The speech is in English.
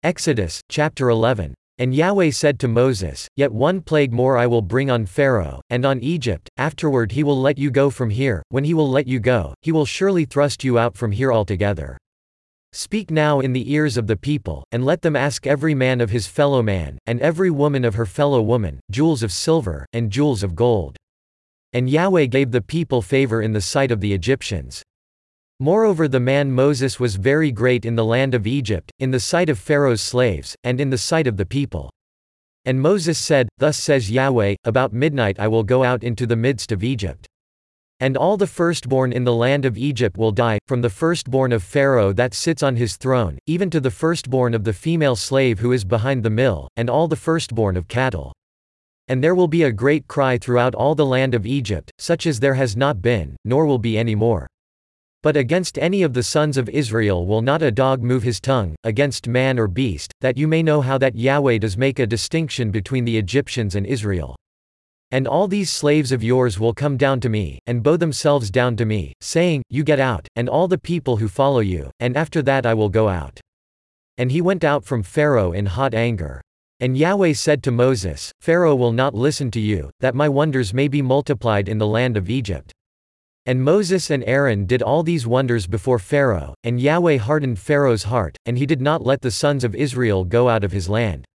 Exodus, chapter 11. And Yahweh said to Moses, Yet one plague more I will bring on Pharaoh, and on Egypt, afterward he will let you go from here. When he will let you go, he will surely thrust you out from here altogether. Speak now in the ears of the people, and let them ask every man of his fellow man, and every woman of her fellow woman, jewels of silver, and jewels of gold. And Yahweh gave the people favor in the sight of the Egyptians. Moreover, the man Moses was very great in the land of Egypt, in the sight of Pharaoh's slaves, and in the sight of the people. And Moses said, Thus says Yahweh, About midnight I will go out into the midst of Egypt. And all the firstborn in the land of Egypt will die, from the firstborn of Pharaoh that sits on his throne, even to the firstborn of the female slave who is behind the mill, and all the firstborn of cattle. And there will be a great cry throughout all the land of Egypt, such as there has not been, nor will be any more. But against any of the sons of Israel will not a dog move his tongue, against man or beast, that you may know how that Yahweh does make a distinction between the Egyptians and Israel. And all these slaves of yours will come down to me, and bow themselves down to me, saying, You get out, and all the people who follow you, and after that I will go out. And he went out from Pharaoh in hot anger. And Yahweh said to Moses, Pharaoh will not listen to you, that my wonders may be multiplied in the land of Egypt. And Moses and Aaron did all these wonders before Pharaoh, and Yahweh hardened Pharaoh's heart, and he did not let the sons of Israel go out of his land.